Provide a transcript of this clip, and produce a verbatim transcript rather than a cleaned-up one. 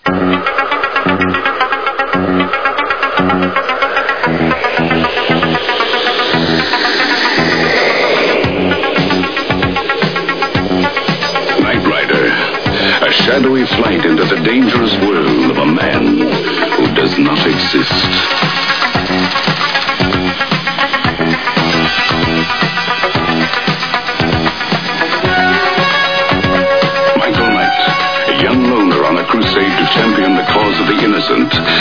Shadowy flight into the dangerous world of a man who does not exist. Michael Knight, a young loner on a crusade to champion the cause of the innocent,